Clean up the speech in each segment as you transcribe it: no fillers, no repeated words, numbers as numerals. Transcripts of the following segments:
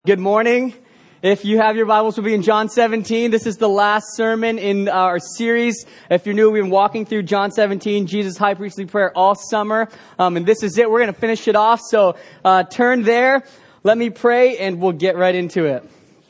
Good morning. If you have your Bibles, we'll be in John 17. This is the last sermon in our series. If you're new, we've been walking through John 17, Jesus' high priestly prayer all summer. And this is it. We're going to finish it off. So turn there. Let me pray and we'll get right into it.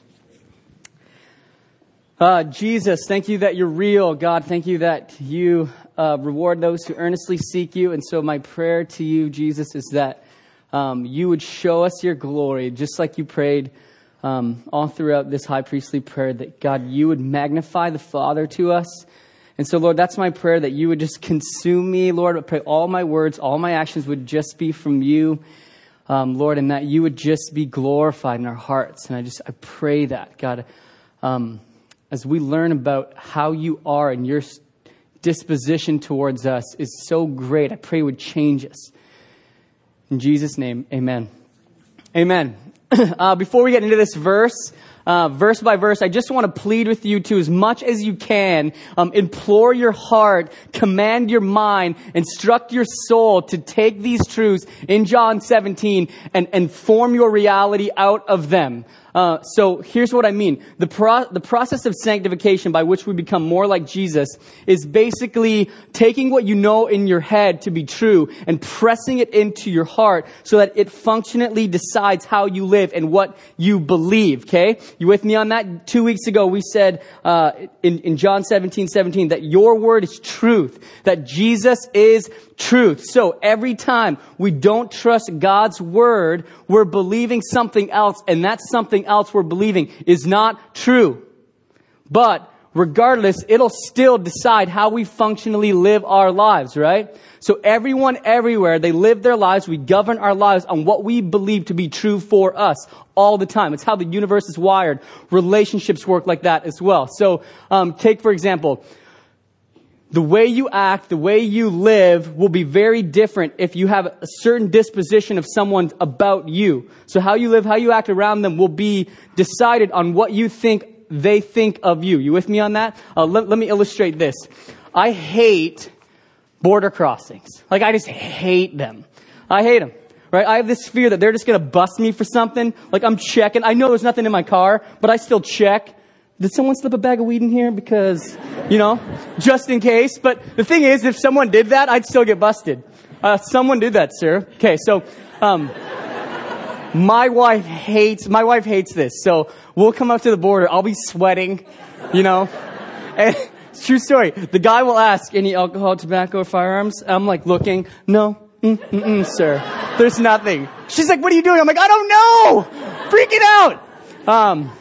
Jesus, thank you that you're real. God, thank you that you reward those who earnestly seek you. And so my prayer to you, Jesus, is that you would show us your glory, just like you prayed all throughout this high priestly prayer, that God, you would magnify the Father to us. And so, Lord, that's my prayer, that you would just consume me, Lord. I pray all my words, all my actions would just be from you, Lord, and that you would just be glorified in our hearts. And I pray that, God, as we learn about how you are and your disposition towards us is so great, I pray it would change us. In Jesus' name, amen. Amen. Before we get into this verse by verse, I just want to plead with you to, as much as you can, implore your heart, command your mind, instruct your soul to take these truths in John 17 and form your reality out of them. So here's what I mean. The process of sanctification by which we become more like Jesus is basically taking what you know in your head to be true and pressing it into your heart so that it functionally decides how you live and what you believe. Okay? You with me on that? 2 weeks ago, we said, in John 17:17 that your word is truth, that Jesus is truth. So every time we don't trust God's word, we're believing something else, and that something else we're believing is not true. But regardless, it'll still decide how we functionally live our lives, right? So everyone, everywhere, they live their lives. We govern our lives on what we believe to be true for us all the time. It's how the universe is wired. Relationships work like that as well. So take, for example, the way you act, the way you live will be very different if you have a certain disposition of someone about you. So how you live, how you act around them will be decided on what you think they think of you. You with me on that? Let me illustrate this. I hate border crossings. Like, I just hate them. I hate them. Right? I have this fear that they're just going to bust me for something. Like, I'm checking. I know there's nothing in my car, but I still check. Did someone slip a bag of weed in here? Because, just in case. But the thing is, if someone did that, I'd still get busted. Someone did that, sir. Okay, so my wife hates this. So we'll come up to the border. I'll be sweating, And true story. The guy will ask, any alcohol, tobacco, or firearms? I'm like looking. No, sir. There's nothing. She's like, what are you doing? I'm like, I don't know. Freaking out.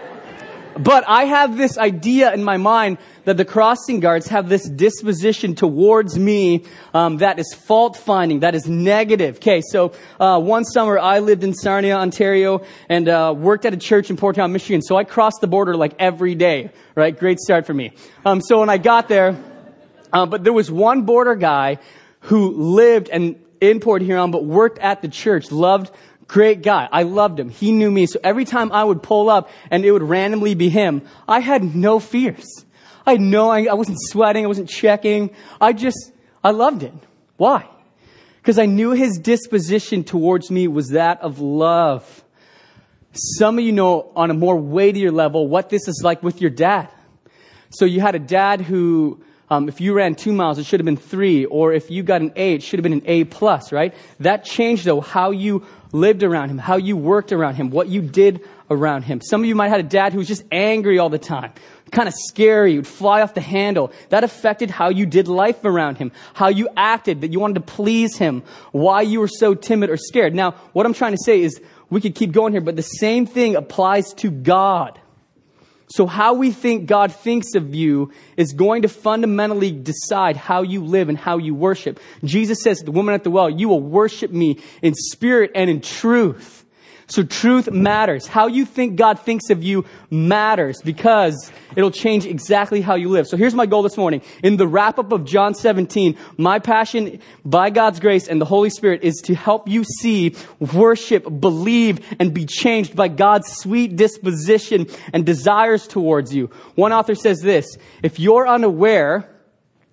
But I have this idea in my mind that the crossing guards have this disposition towards me that is fault-finding, that is negative. Okay, so one summer I lived in Sarnia, Ontario, and worked at a church in Port Town, Michigan. So I crossed the border like every day, right? Great start for me. So when I got there, but there was one border guy who lived in Port Huron but worked at the church, great guy. I loved him. He knew me. So every time I would pull up and it would randomly be him, I had no fears. I wasn't sweating. I wasn't checking. I loved it. Why? Because I knew his disposition towards me was that of love. Some of you know on a more weightier level what this is like with your dad. So you had a dad who, if you ran 2 miles, it should have been 3. Or if you got an A, it should have been an A+, right? That changed, though, how you lived around him, how you worked around him, what you did around him. Some of you might have had a dad who was just angry all the time, kind of scary, would fly off the handle. That affected how you did life around him, how you acted, that you wanted to please him, why you were so timid or scared. Now, what I'm trying to say is, we could keep going here, but the same thing applies to God. So how we think God thinks of you is going to fundamentally decide how you live and how you worship. Jesus says to the woman at the well, you will worship me in spirit and in truth. So truth matters. How you think God thinks of you matters because it'll change exactly how you live. So here's my goal this morning. In the wrap-up of John 17, my passion by God's grace and the Holy Spirit is to help you see, worship, believe, and be changed by God's sweet disposition and desires towards you. One author says this, if you're unaware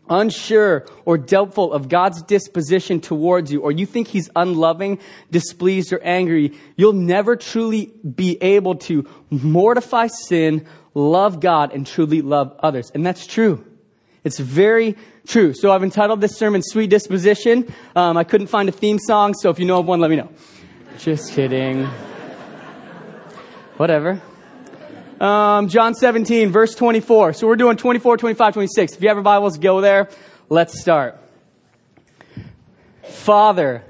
unsure or doubtful of God's disposition towards you, or you think he's unloving, displeased, or angry, you'll never truly be able to mortify sin, love God, and truly love others. And that's true. It's very true. So I've entitled this sermon, Sweet Disposition. I couldn't find a theme song, so if you know of one, let me know. Just kidding. Whatever. John 17, verse 24. So we're doing 24, 25, 26. If you have your Bibles, go there. Let's start. Father,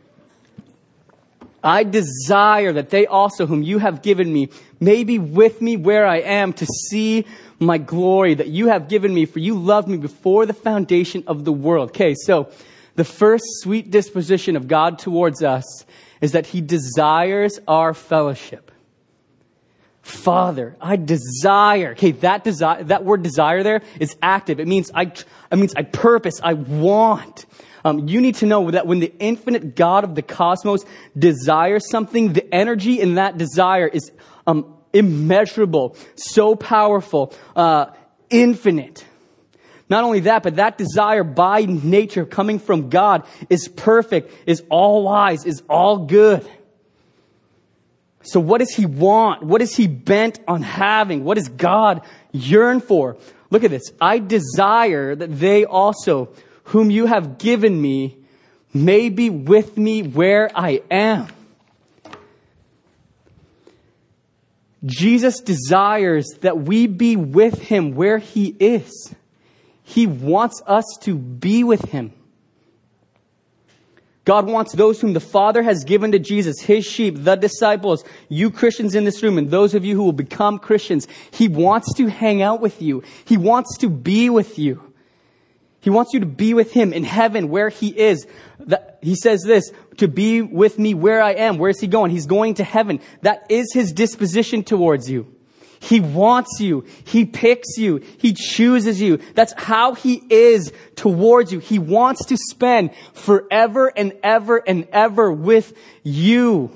I desire that they also, whom you have given me, may be with me where I am to see my glory that you have given me, for you loved me before the foundation of the world. Okay, so the first sweet disposition of God towards us is that he desires our fellowship. Father, I desire. Okay, that word desire there is active. It means I purpose, I want. You need to know that when the infinite God of the cosmos desires something, the energy in that desire is immeasurable, so powerful, infinite. Not only that, but that desire by nature coming from God is perfect, is all wise, is all good. So what does he want? What is he bent on having? What does God yearn for? Look at this. I desire that they also, whom you have given me, may be with me where I am. Jesus desires that we be with him where he is. He wants us to be with him. God wants those whom the Father has given to Jesus, his sheep, the disciples, you Christians in this room, and those of you who will become Christians. He wants to hang out with you. He wants to be with you. He wants you to be with him in heaven where he is. He says this, to be with me where I am. Where is he going? He's going to heaven. That is his disposition towards you. He wants you. He picks you. He chooses you. That's how he is towards you. He wants to spend forever and ever and ever with you.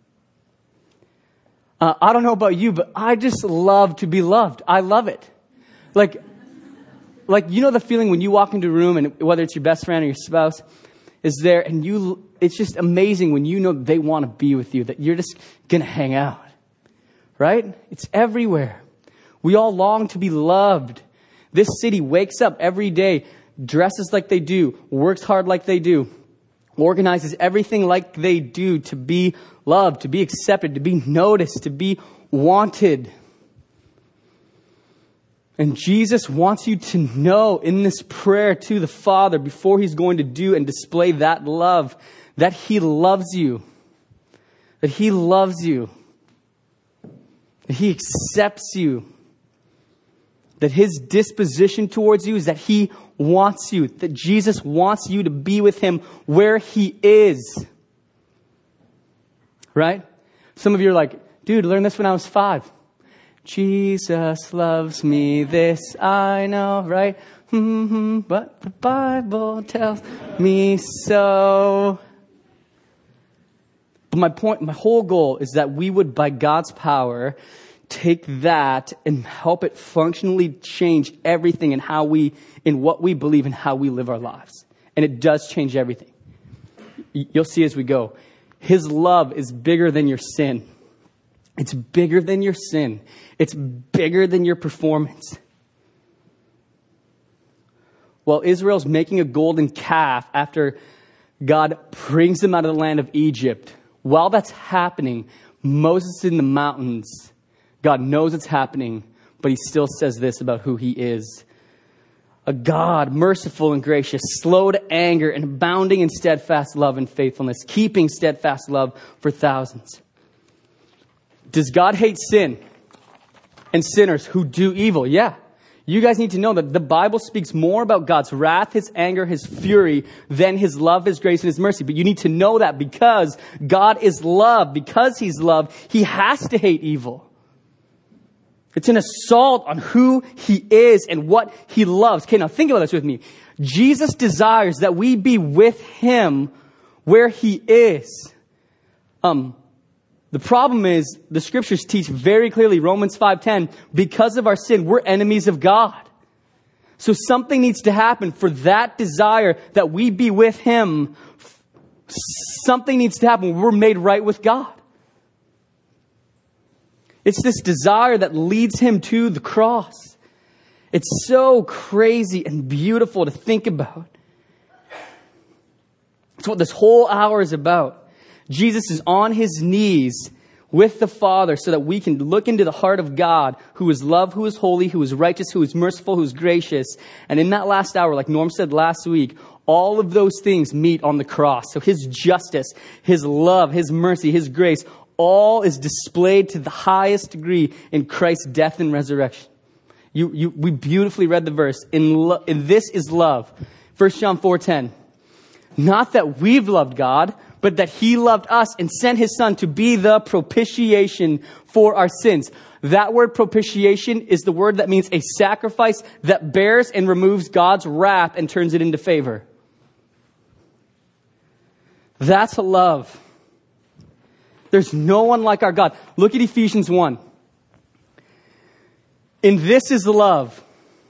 I don't know about you, but I just love to be loved. I love it. Like, you know the feeling when you walk into a room, and whether it's your best friend or your spouse is there, and it's just amazing when you know they want to be with you, that you're just going to hang out. Right? It's everywhere. We all long to be loved. This city wakes up every day, dresses like they do, works hard like they do, organizes everything like they do to be loved, to be accepted, to be noticed, to be wanted. And Jesus wants you to know in this prayer to the Father before he's going to do and display that love, that he loves you. That he loves you. That he accepts you. That his disposition towards you is that he wants you. That Jesus wants you to be with him where he is. Right? Some of you are like, dude, learned this when I was 5. Jesus loves me, this I know, right? But the Bible tells me so. But my whole goal is that we would, by God's power, take that and help it functionally change everything in what we believe and how we live our lives. And it does change everything. You'll see as we go. His love is bigger than your sin. It's bigger than your sin. It's bigger than your performance. While Israel's making a golden calf after God brings them out of the land of Egypt, while that's happening, Moses is in the mountains. God knows it's happening, but he still says this about who he is. A God merciful and gracious, slow to anger and abounding in steadfast love and faithfulness, keeping steadfast love for thousands. Does God hate sin and sinners who do evil? Yeah. You guys need to know that the Bible speaks more about God's wrath, his anger, his fury than his love, his grace, and his mercy. But you need to know that because God is love, because he's love, he has to hate evil. It's an assault on who he is and what he loves. Okay, now think about this with me. Jesus desires that we be with him where he is. The problem is the scriptures teach very clearly, Romans 5:10, because of our sin, we're enemies of God. So something needs to happen for that desire that we be with him. Something needs to happen. We're made right with God. It's this desire that leads him to the cross. It's so crazy and beautiful to think about. It's what this whole hour is about. Jesus is on his knees with the Father so that we can look into the heart of God, who is love, who is holy, who is righteous, who is merciful, who is gracious. And in that last hour, like Norm said last week, all of those things meet on the cross. So his justice, his love, his mercy, his grace, all is displayed to the highest degree in Christ's death and resurrection. We beautifully read the verse. In this is love. 1 John 4:10. Not that we've loved God, but that he loved us and sent his son to be the propitiation for our sins. That word propitiation is the word that means a sacrifice that bears and removes God's wrath and turns it into favor. That's love. There's no one like our God. Look at Ephesians 1. In this is love.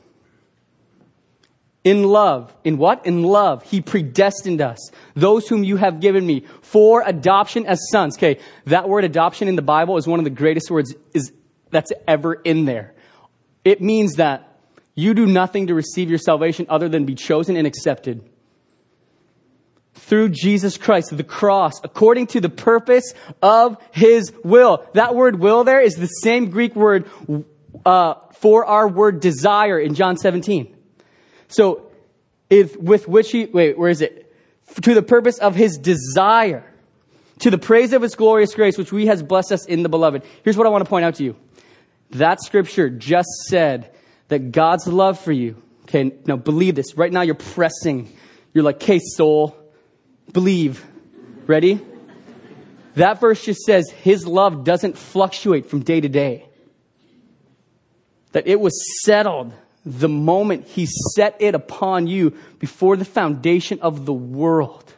In love. In what? In love. He predestined us. Those whom you have given me for adoption as sons. Okay, that word adoption in the Bible is one of the greatest words that's ever in there. It means that you do nothing to receive your salvation other than be chosen and accepted. Through Jesus Christ, the cross, according to the purpose of his will. That word will there is the same Greek word for our word desire in John 17. So, where is it? To the purpose of his desire, to the praise of his glorious grace, which he has blessed us in the beloved. Here's what I want to point out to you. That scripture just said that God's love for you. Okay, now believe this. Right now you're pressing. You're like, okay, soul, believe. Ready? That verse just says his love doesn't fluctuate from day to day. That it was settled the moment he set it upon you before the foundation of the world.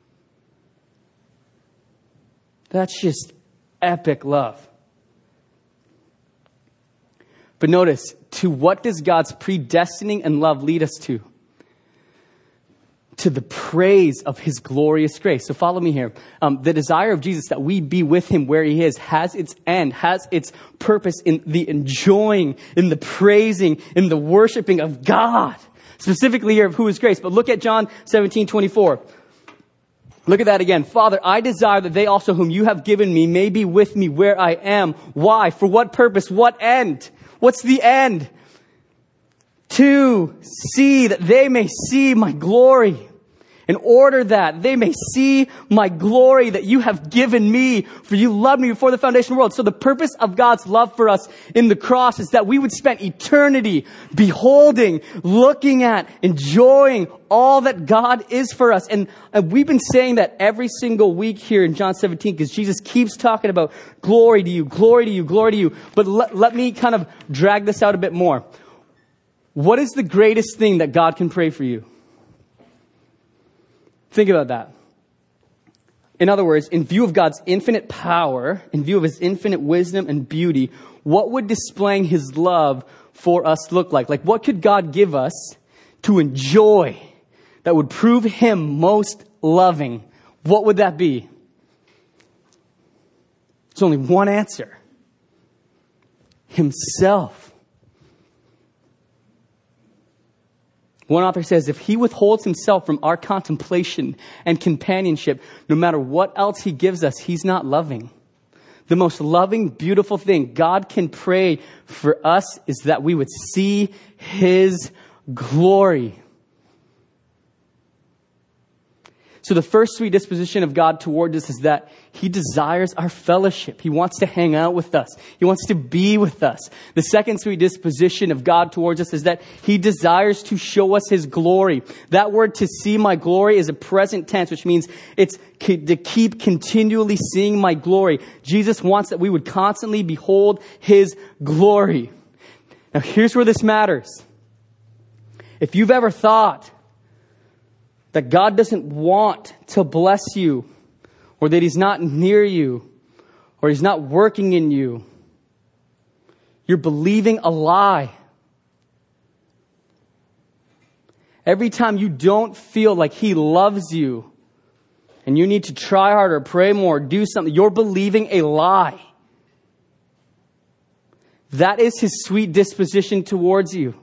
That's just epic love. But notice, to what does God's predestining and love lead us to? To the praise of his glorious grace. So follow me here. The desire of Jesus that we be with him where he is has its end, has its purpose in the enjoying, in the praising, in the worshiping of God. Specifically here of who is grace. But look at John 17:24. Look at that again. Father, I desire that they also whom you have given me may be with me where I am. Why? For what purpose? What end? What's the end? To see that they may see my glory. In order that they may see my glory that you have given me, for you loved me before the foundation of the world. So the purpose of God's love for us in the cross is that we would spend eternity beholding, looking at, enjoying all that God is for us. And we've been saying that every single week here in John 17 because Jesus keeps talking about glory to you, glory to you, glory to you. But let me kind of drag this out a bit more. What is the greatest thing that God can pray for you? Think about that. In other words, in view of God's infinite power, in view of his infinite wisdom and beauty, what would displaying his love for us look like? Like, what could God give us to enjoy that would prove him most loving? What would that be? There's only one answer. Himself. One author says, if he withholds himself from our contemplation and companionship, no matter what else he gives us, he's not loving. The most loving, beautiful thing God can pray for us is that we would see his glory. So the first sweet disposition of God toward us is that he desires our fellowship. He wants to hang out with us. He wants to be with us. The second sweet disposition of God towards us is that he desires to show us his glory. That word to see my glory is a present tense, which means it's to keep continually seeing my glory. Jesus wants that we would constantly behold his glory. Now here's where this matters. If you've ever thought that God doesn't want to bless you, or that he's not near you, or he's not working in you, you're believing a lie. every time you don't feel like he loves you and you need to try harder, pray more, do something, you're believing a lie. That is his sweet disposition towards you.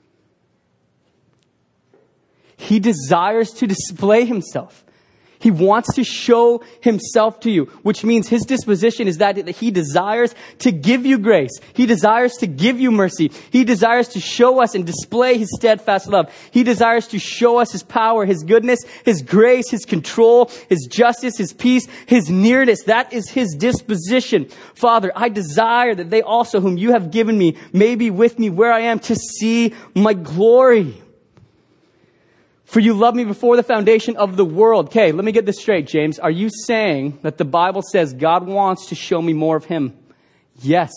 He desires to display himself. He wants to show himself to you, which means his disposition is that he desires to give you grace. He desires to give you mercy. He desires to show us and display his steadfast love. He desires to show us his power, his goodness, his grace, his control, his justice, his peace, his nearness. That is his disposition. Father, I desire that they also whom you have given me may be with me where I am to see my glory. For you loved me before the foundation of the world. Okay, let me get this straight, James. Are you saying that the Bible says God wants to show me more of him? Yes.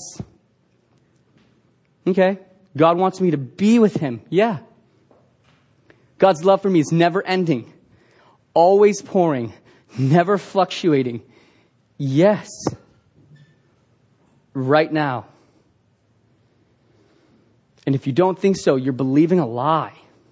Okay. God wants me to be with him. Yeah. God's love for me is never ending, always pouring, never fluctuating. Yes. Right now. And if you don't think so, you're believing a lie.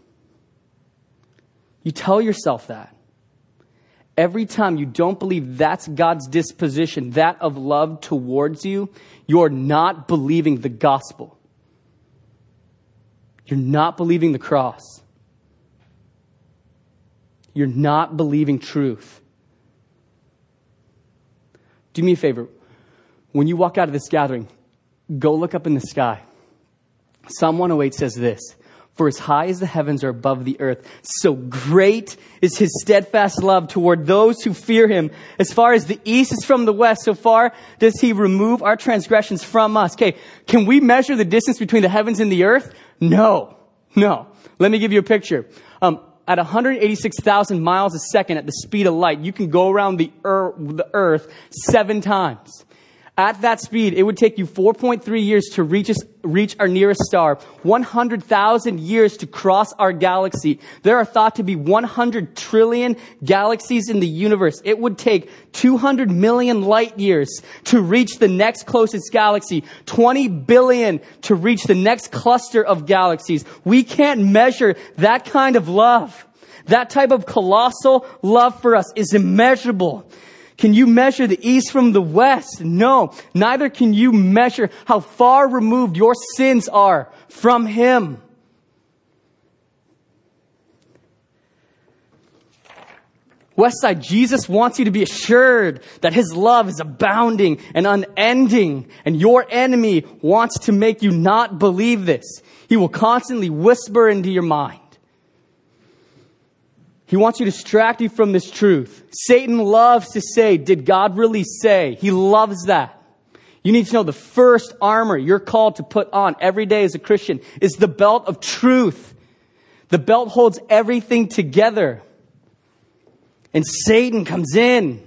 You tell yourself that. Every time you don't believe that's God's disposition, that of love towards you, you're not believing the gospel. You're not believing the cross. You're not believing truth. Do me a favor. When you walk out of this gathering, go look up in the sky. Psalm 108 says this. For as high as the heavens are above the earth, so great is his steadfast love toward those who fear him. As far as the east is from the west, so far does he remove our transgressions from us. Okay, can we measure the distance between the heavens and the earth? No. Let me give you a picture. At 186,000 miles a second at the speed of light, you can go around the earth 7 times. At that speed, it would take you 4.3 years to reach our nearest star, 100,000 years to cross our galaxy. There are thought to be 100 trillion galaxies in the universe. It would take 200 million light years to reach the next closest galaxy, 20 billion to reach the next cluster of galaxies. We can't measure that kind of love. That type of colossal love for us is immeasurable. Can you measure the east from the west? No. Neither can you measure how far removed your sins are from him. Westside, Jesus wants you to be assured that his love is abounding and unending, and your enemy wants to make you not believe this. He will constantly whisper into your mind. He wants you to distract you from this truth. Satan loves to say, did God really say? He loves that. You need to know the first armor you're called to put on every day as a Christian is the belt of truth. The belt holds everything together. And Satan comes in.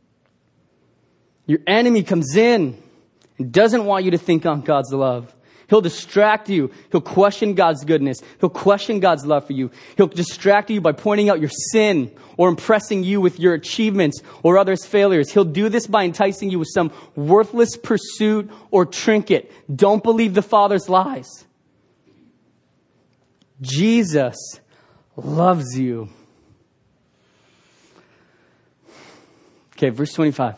Your enemy comes in and doesn't want you to think on God's love. He'll distract you. He'll question God's goodness. He'll question God's love for you. He'll distract you by pointing out your sin or impressing you with your achievements or others' failures. He'll do this by enticing you with some worthless pursuit or trinket. Don't believe the Father's lies. Jesus loves you. Okay, verse 25.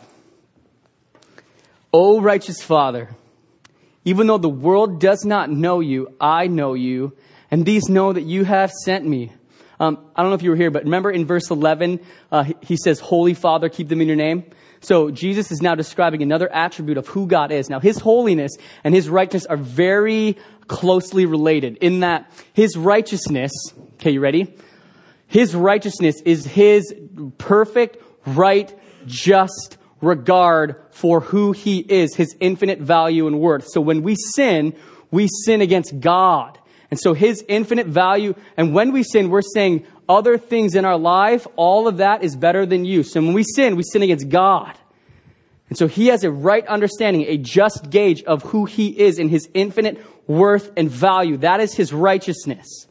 O righteous Father, even though the world does not know you, I know you, and these know that you have sent me. I don't know if you were here, but remember in verse 11, he says, Holy Father, keep them in your name. So Jesus is now describing another attribute of who God is. Now, his holiness and his righteousness are very closely related in that his righteousness, okay, you ready? His righteousness is his perfect, right, just regard for who he is, his infinite value and worth. So when we sin against God. And so his infinite value, and when we sin, we're saying other things in our life, all of that is better than you. So when we sin against God. And so he has a right understanding, a just gauge of who he is in his infinite worth and value. That is his righteousness.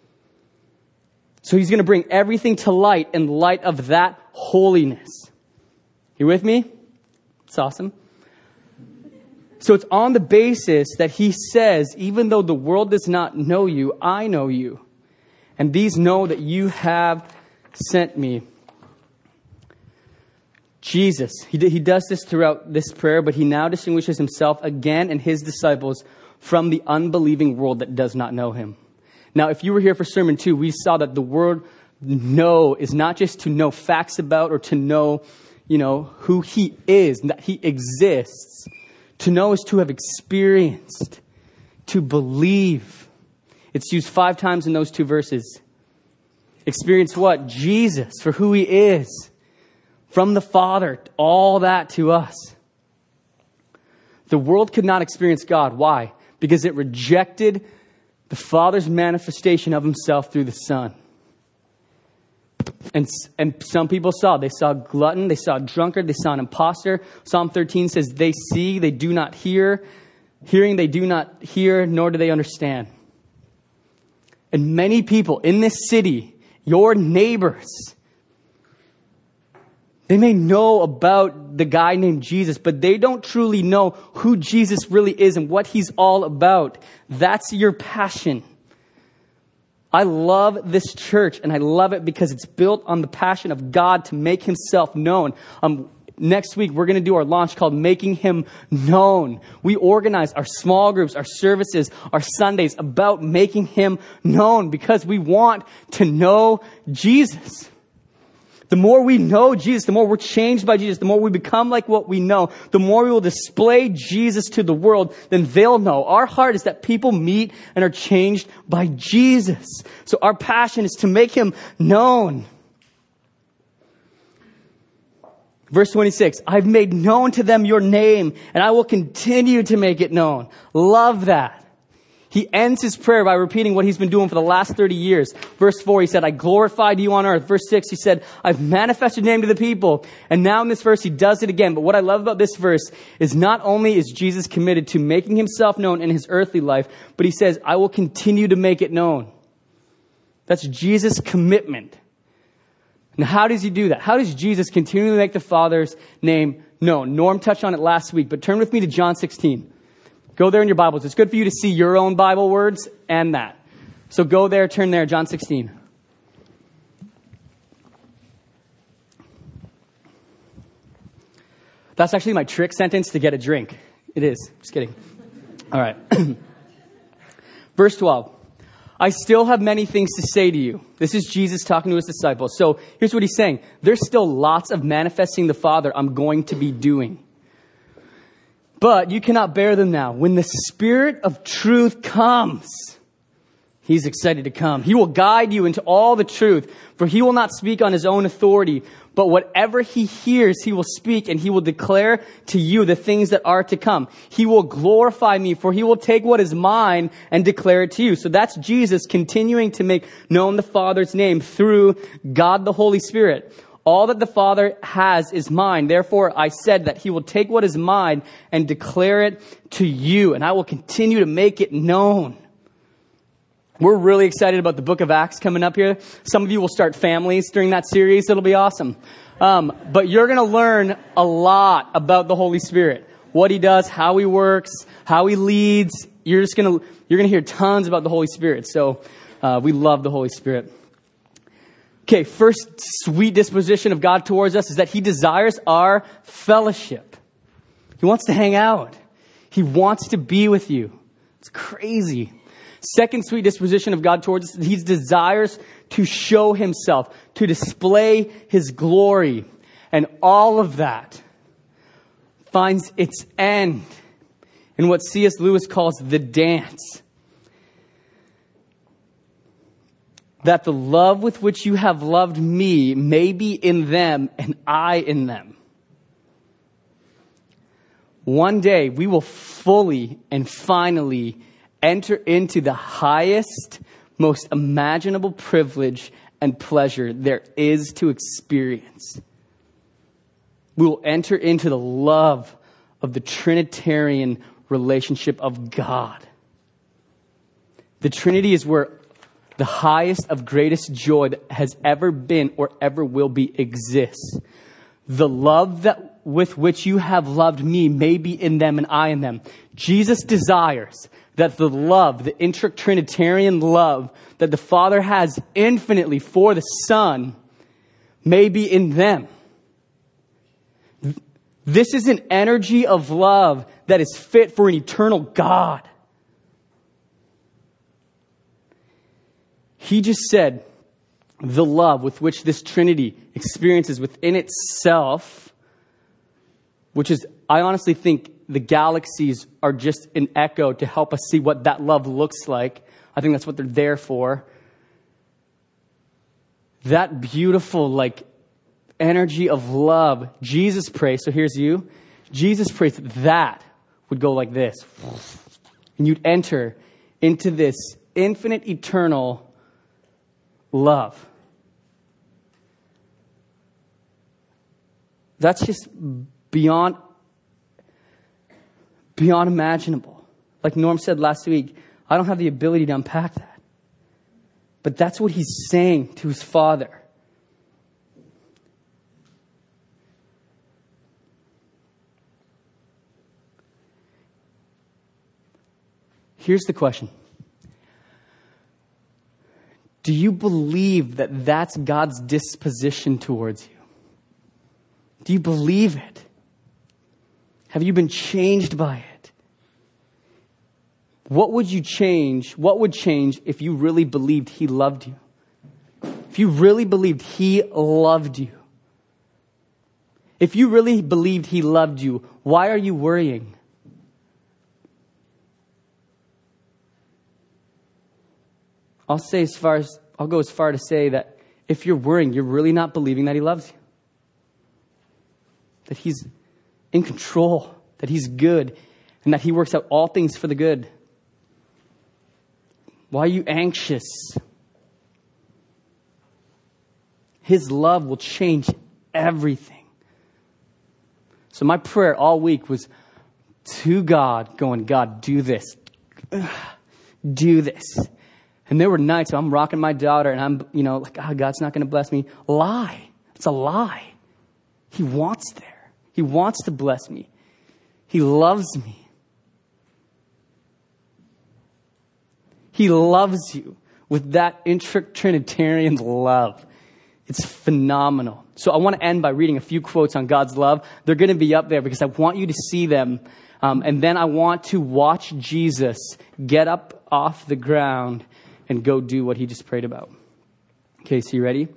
So he's going to bring everything to light in light of that holiness. You with me? It's awesome. So it's on the basis that he says, even though the world does not know you, I know you. and these know that you have sent me. Jesus, he does this throughout this prayer, but he now distinguishes himself again and his disciples from the unbelieving world that does not know him. Now, if you were here for Sermon 2, we saw that the word know is not just to know facts about or to know, who he is, that he exists. To know is to have experienced, to believe. It's used 5 times in those 2 verses. Experience what? Jesus, for who he is. From the Father, all that to us. The world could not experience God. Why? Because it rejected the Father's manifestation of himself through the Son. And some people they saw a glutton, they saw a drunkard, they saw an imposter. Psalm 13 says, they see, they do not hear. Hearing, they do not hear, nor do they understand. And many people in this city, your neighbors, they may know about the guy named Jesus, but they don't truly know who Jesus really is and what he's all about. That's your passion. I love this church, and I love it because it's built on the passion of God to make himself known. Next week, we're going to do our launch called Making Him Known. We organize our small groups, our services, our Sundays about making him known because we want to know Jesus. The more we know Jesus, the more we're changed by Jesus, the more we become like what we know, the more we will display Jesus to the world, then they'll know. Our heart is that people meet and are changed by Jesus. So our passion is to make him known. Verse 26, I've made known to them your name, and I will continue to make it known. Love that. He ends his prayer by repeating what he's been doing for the last 30 years. Verse 4, he said, I glorified you on earth. Verse 6, he said, I've manifested your name to the people. And now in this verse, he does it again. But what I love about this verse is not only is Jesus committed to making himself known in his earthly life, but he says, I will continue to make it known. That's Jesus' commitment. Now, how does he do that? How does Jesus continue to make the Father's name known? Norm touched on it last week, but turn with me to John 16. Go there in your Bibles. It's good for you to see your own Bible words and that. So go there, turn there, John 16. That's actually my trick sentence to get a drink. It is. Just kidding. All right. Verse 12. I still have many things to say to you. This is Jesus talking to his disciples. So here's what he's saying. There's still lots of manifesting the Father I'm going to be doing. But you cannot bear them now. When the Spirit of truth comes, he's excited to come. He will guide you into all the truth, for he will not speak on his own authority, but whatever he hears, he will speak, and he will declare to you the things that are to come. He will glorify me, for he will take what is mine and declare it to you. So that's Jesus continuing to make known the Father's name through God the Holy Spirit. All that the Father has is mine. Therefore, I said that he will take what is mine and declare it to you, and I will continue to make it known. We're really excited about the book of Acts coming up here. Some of you will start families during that series. It'll be awesome. But you're going to learn a lot about the Holy Spirit, what he does, how he works, how he leads. You're going to hear tons about the Holy Spirit. So we love the Holy Spirit. Okay, first sweet disposition of God towards us is that he desires our fellowship. He wants to hang out. He wants to be with you. It's crazy. Second sweet disposition of God towards us, he desires to show himself, to display his glory. And all of that finds its end in what C.S. Lewis calls the dance. That the love with which you have loved me may be in them and I in them. One day we will fully and finally enter into the highest, most imaginable privilege and pleasure there is to experience. We will enter into the love of the Trinitarian relationship of God. The Trinity is where the highest of greatest joy that has ever been or ever will be exists. The love that with which you have loved me may be in them and I in them. Jesus desires that the love, the intra-Trinitarian love that the Father has infinitely for the Son may be in them. This is an energy of love that is fit for an eternal God. He just said the love with which this Trinity experiences within itself, which is, I honestly think the galaxies are just an echo to help us see what that love looks like. I think that's what they're there for. That beautiful, energy of love, Jesus prays. So here's you. Jesus prays that would go like this. And you'd enter into this infinite, eternal love. That's just beyond imaginable. Like Norm said last week, I don't have the ability to unpack that. But that's what he's saying to his Father. Here's the question. Do you believe that that's God's disposition towards you? Do you believe it? Have you been changed by it? What would you change? What would change if you really believed he loved you? If you really believed he loved you? If you really believed he loved you, why are you worrying? I'll go as far to say that if you're worrying, you're really not believing that he loves you. That he's in control, that he's good, and that he works out all things for the good. Why are you anxious? His love will change everything. So my prayer all week was to God, going, God, do this. Do this. And there were nights I'm rocking my daughter and I'm, God's not going to bless me. Lie. It's a lie. He wants there. He wants to bless me. He loves me. He loves you with that intra-Trinitarian love. It's phenomenal. So I want to end by reading a few quotes on God's love. They're going to be up there because I want you to see them. And then I want to watch Jesus get up off the ground and go do what he just prayed about. Okay, so you ready?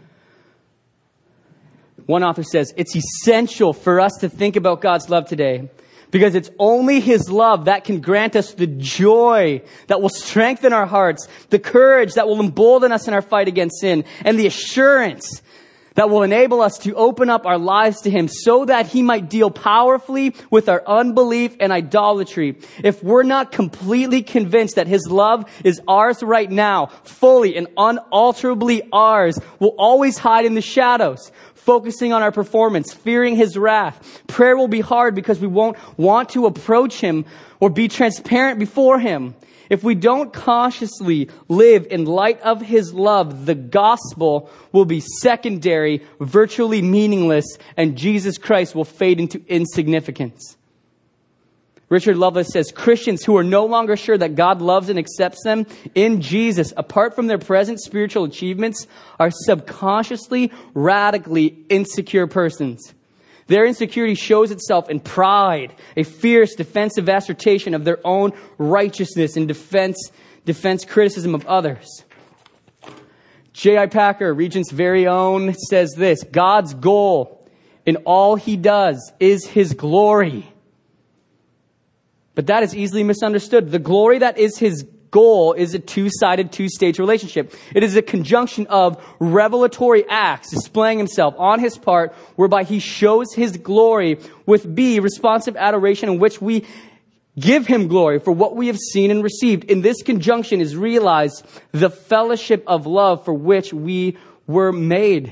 One author says, it's essential for us to think about God's love today because it's only his love that can grant us the joy that will strengthen our hearts, the courage that will embolden us in our fight against sin, and the assurance that will enable us to open up our lives to him so that he might deal powerfully with our unbelief and idolatry. If we're not completely convinced that his love is ours right now, fully and unalterably ours, we'll always hide in the shadows, focusing on our performance, fearing his wrath. Prayer will be hard because we won't want to approach him or be transparent before him. If we don't cautiously live in light of his love, the gospel will be secondary, virtually meaningless, and Jesus Christ will fade into insignificance. Richard Lovelace says, Christians who are no longer sure that God loves and accepts them in Jesus, apart from their present spiritual achievements, are subconsciously, radically insecure persons. Their insecurity shows itself in pride, a fierce defensive assertion of their own righteousness and defense criticism of others. J.I. Packer, Regent's very own, says this, God's goal in all he does is his glory. But that is easily misunderstood. The glory that is his goal is a two-sided, two-stage relationship. It is a conjunction of revelatory acts displaying himself on his part, whereby he shows his glory, with B, responsive adoration in which we give him glory for what we have seen and received. In this conjunction is realized the fellowship of love for which we were made.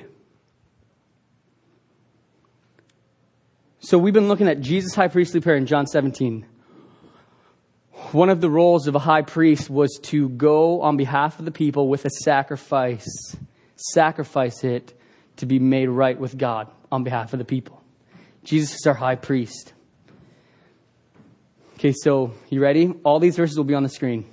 So we've been looking at Jesus' high priestly prayer in John 17. One of the roles of a high priest was to go on behalf of the people with a sacrifice it to be made right with God on behalf of the people. Jesus is our high priest. Okay, so you ready? All these verses will be on the screen.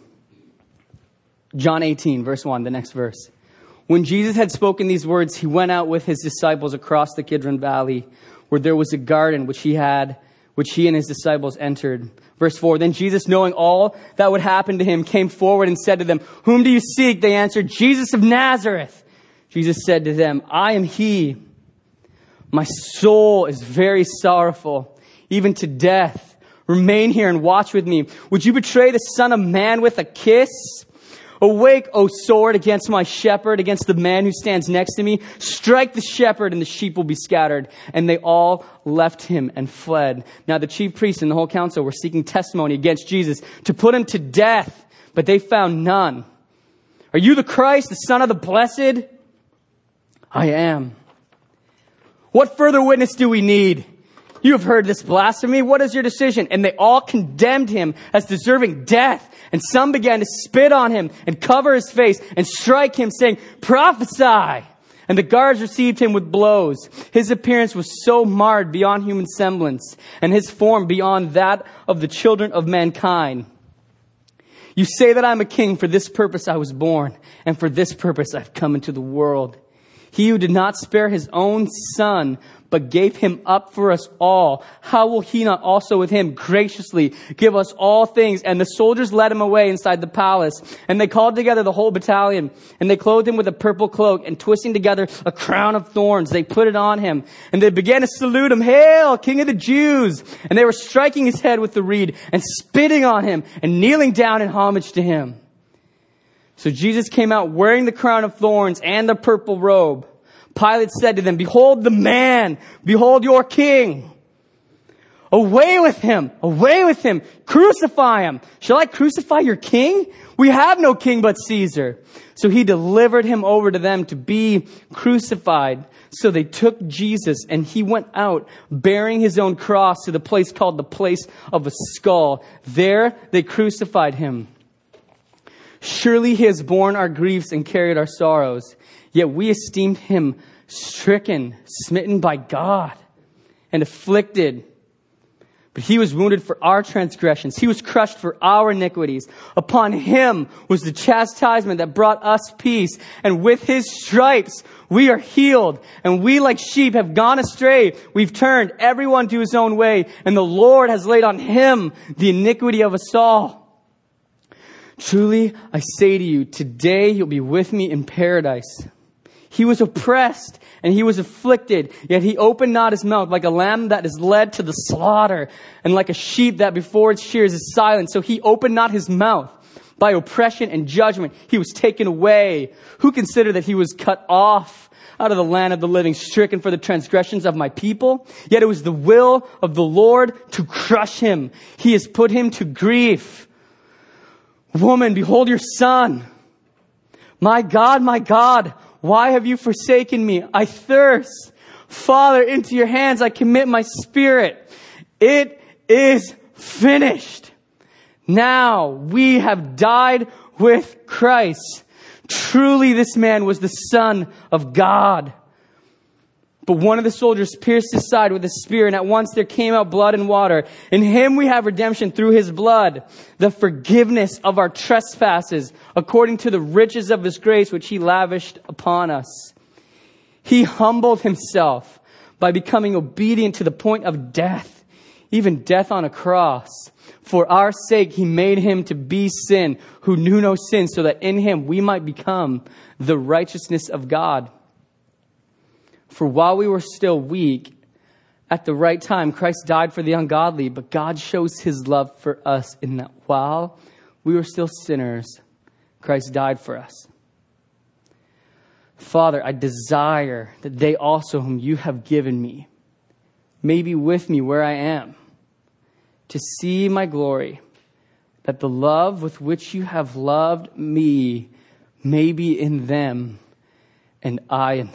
John 18, verse 1, the next verse. When Jesus had spoken these words, he went out with his disciples across the Kidron Valley, where there was a garden which he and his disciples entered. Verse 4, then Jesus, knowing all that would happen to him, came forward and said to them, whom do you seek? They answered, Jesus of Nazareth. Jesus said to them, I am he. My soul is very sorrowful, even to death. Remain here and watch with me. Would you betray the Son of Man with a kiss? Awake, O sword, against my shepherd, against the man who stands next to me. Strike the shepherd and the sheep will be scattered. And they all left him and fled. Now the chief priests and the whole council were seeking testimony against Jesus to put him to death, but they found none. Are you the Christ, the Son of the Blessed? I am. What further witness do we need? You have heard this blasphemy. What is your decision? And they all condemned him as deserving death. And some began to spit on him and cover his face and strike him, saying, prophesy. And the guards received him with blows. His appearance was so marred beyond human semblance, and his form beyond that of the children of mankind. You say that I'm a king. For this purpose I was born, and for this purpose I've come into the world. He who did not spare his own son, but gave him up for us all, how will he not also with him graciously give us all things? And the soldiers led him away inside the palace. And they called together the whole battalion. And they clothed him with a purple cloak, and twisting together a crown of thorns, they put it on him. And they began to salute him, Hail, King of the Jews! And they were striking his head with the reed, and spitting on him, and kneeling down in homage to him. So Jesus came out wearing the crown of thorns and the purple robe. Pilate said to them, Behold the man! Behold your king! Away with him! Away with him! Crucify him! Shall I crucify your king? We have no king but Caesar. So he delivered him over to them to be crucified. So they took Jesus, and he went out bearing his own cross to the place called the place of a skull. There they crucified him. Surely he has borne our griefs and carried our sorrows. Yet we esteemed him stricken, smitten by God, and afflicted. But he was wounded for our transgressions. He was crushed for our iniquities. Upon him was the chastisement that brought us peace. And with his stripes we are healed. And we like sheep have gone astray. We've turned everyone to his own way. And the Lord has laid on him the iniquity of us all. Truly, I say to you, today you'll be with me in paradise. He was oppressed and he was afflicted, yet he opened not his mouth. Like a lamb that is led to the slaughter, and like a sheep that before its shears is silent, so he opened not his mouth. By oppression and judgment he was taken away. Who considered that he was cut off out of the land of the living, stricken for the transgressions of my people? Yet it was the will of the Lord to crush him. He has put him to grief. Woman, behold your son. My God, why have you forsaken me? I thirst. Father, into your hands I commit my spirit. It is finished. Now we have died with Christ. Truly this man was the Son of God. But one of the soldiers pierced his side with a spear, and at once there came out blood and water. In him we have redemption through his blood, the forgiveness of our trespasses, according to the riches of his grace, which he lavished upon us. He humbled himself by becoming obedient to the point of death, even death on a cross. For our sake he made him to be sin, who knew no sin, so that in him we might become the righteousness of God. For while we were still weak, at the right time, Christ died for the ungodly. But God shows his love for us in that while we were still sinners, Christ died for us. Father, I desire that they also whom you have given me may be with me where I am, to see my glory, that the love with which you have loved me may be in them and I in them.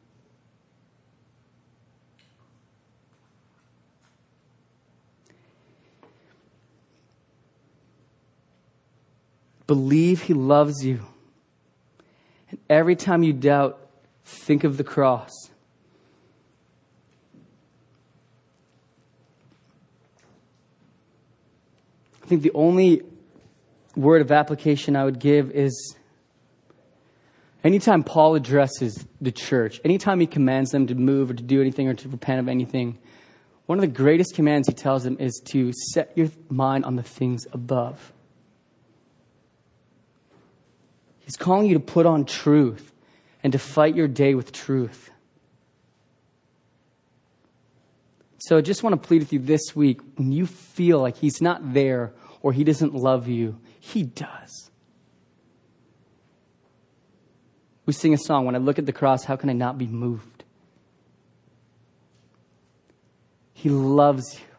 Believe he loves you. And every time you doubt, think of the cross. I think the only word of application I would give is anytime Paul addresses the church, anytime he commands them to move or to do anything or to repent of anything, one of the greatest commands he tells them is to set your mind on the things above. He's calling you to put on truth and to fight your day with truth. So I just want to plead with you this week, when you feel like he's not there or he doesn't love you, he does. We sing a song, when I look at the cross, how can I not be moved? He loves you.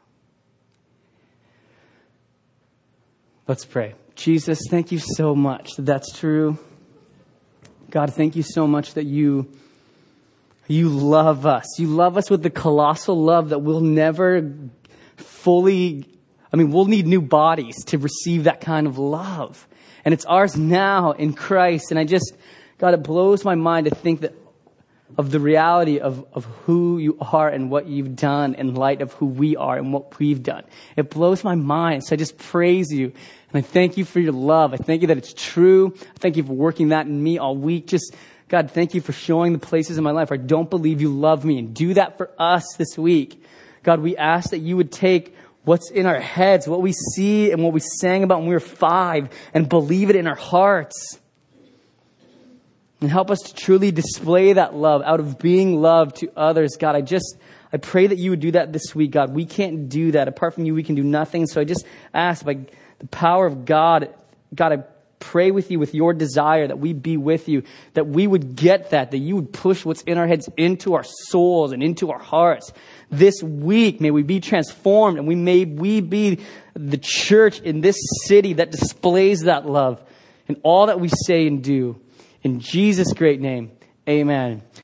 Let's pray. Jesus, thank you so much that that's true. God, thank you so much that you love us. You love us with the colossal love that we'll never fully, we'll need new bodies to receive that kind of love. And it's ours now in Christ. And God, it blows my mind to think that of the reality of who you are and what you've done in light of who we are and what we've done. It blows my mind. So I just praise you. And I thank you for your love. I thank you that it's true. I thank you for working that in me all week. God, thank you for showing the places in my life where I don't believe you love me. And do that for us this week. God, we ask that you would take what's in our heads, what we see and what we sang about when we were 5, and believe it in our hearts. And help us to truly display that love out of being loved to others. God, I pray that you would do that this week, God. We can't do that. Apart from you, we can do nothing. So I just ask by the power of God, I pray with you with your desire that we be with you, that we would get that you would push what's in our heads into our souls and into our hearts. This week, may we be transformed, and may we be the church in this city that displays that love in all that we say and do. In Jesus' great name, amen.